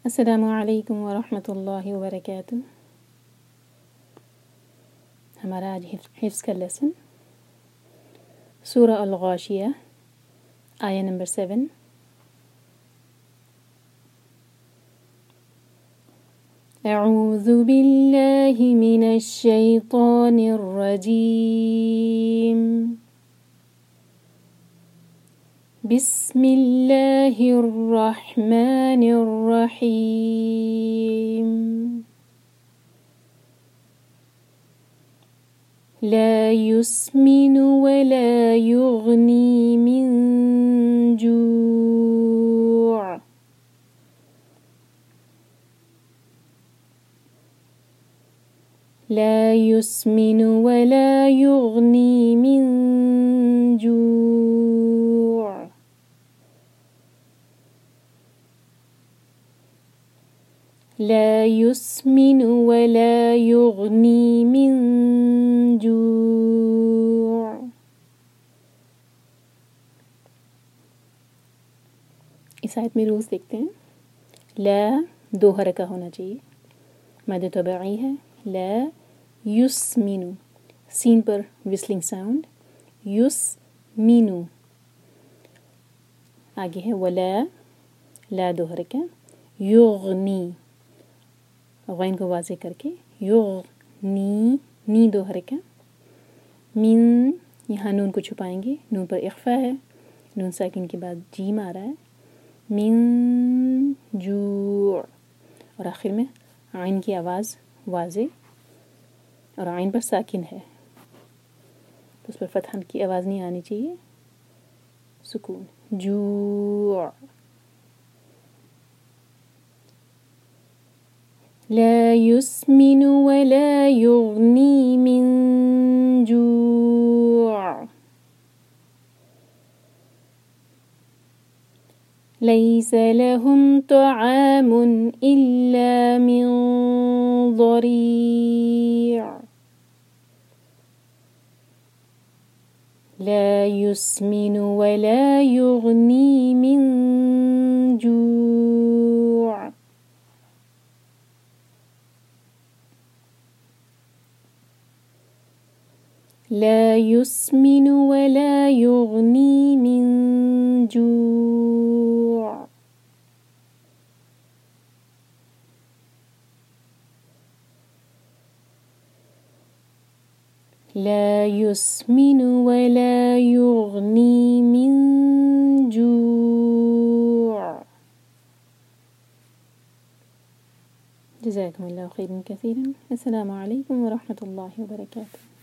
السلام علیکم ورحمۃ اللہ وبرکاتہ۔ ہمارا آج حفظ کا لیسن سورہ الغاشیہ آیہ نمبر 7۔ اعوذ باللہ من الشیطان الرجیم، بسم اللہ الرحمن الرحیم، لا يسمن ولا يغني من جوع، لا يسمن ولا يغني من جوع، لا يسمن ولا يغني من جوع۔ اس آیت میں رولز دیکھتے ہیں۔ لا دو حرکہ ہونا چاہیے، مد طبعی ہے۔ لا یسمنو، سین پر وسلنگ ساؤنڈ، یسمنو۔ آگے ہے ولا، لا دو حرکہ، یغنی، غین کو واضح کر کے یغنی، نی دو حرکہ، من، یہاں نون کو چھپائیں گے، نون پر اخفا ہے، نون ساکن کے بعد جیم آ رہا ہے، من جوع، اور آخر میں عین کی آواز واضح، اور عین پر ساکن ہے تو اس پر فتح کی آواز نہیں آنی چاہیے، سکون، جوع۔ لا يسمن ولا يغني من جوع، ليس لهم طعام إلا من ضريع، لا يسمن ولا يغني من جوع، لا يسمن ولا يغني من جوع۔ لا يسمن ولا يغني من جوع۔ جزاكم الله خيرا كثيرا، السلام عليكم ورحمة الله وبركاته۔